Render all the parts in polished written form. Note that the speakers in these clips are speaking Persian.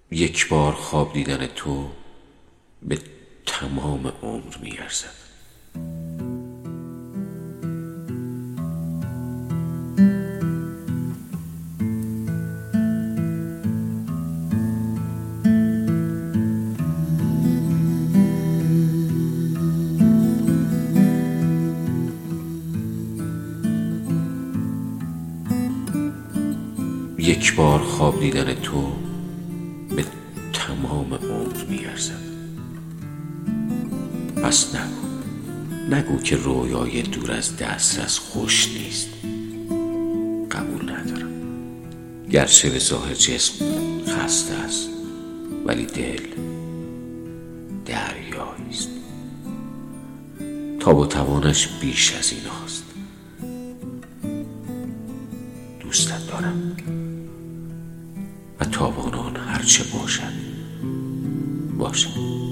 یک بار خواب دیدن تو به تمام عمر می‌ارزد. یک بار خواب دیدن تو به تمام عمر می‌ارزد. پس نگو که رویای دور از دسترس خوش نیست. قبول ندارم. گرچه به ظاهر جسم خسته است، ولی دل دریایی است. تاب و توانش بیش از این هاست. دوستت دارم و تاوان آن هرچه باشد.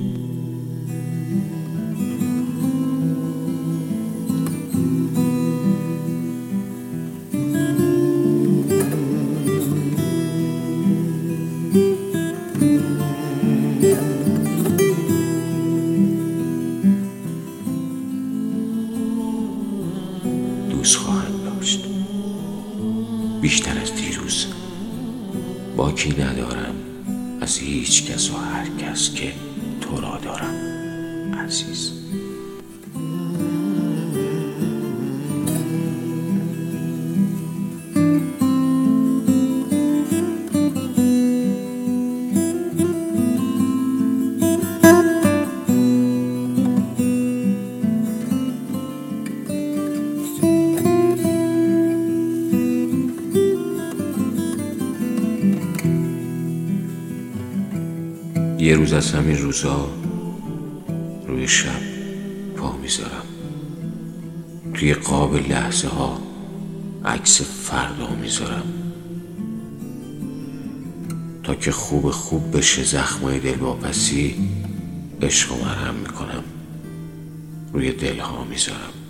دوست خواهم داشت بیشتر از دیروز. باکی ندارم از هیچ کس و هر کس که تو را دارم عزیز. یه روز از همین روزا روی شب پا میذارم، توی قاب لحظه ها عکس فردا میذارم، تا که خوب بشه زخمای دلواپسی عشق و مرهم میکنم، روی دلها میذارم.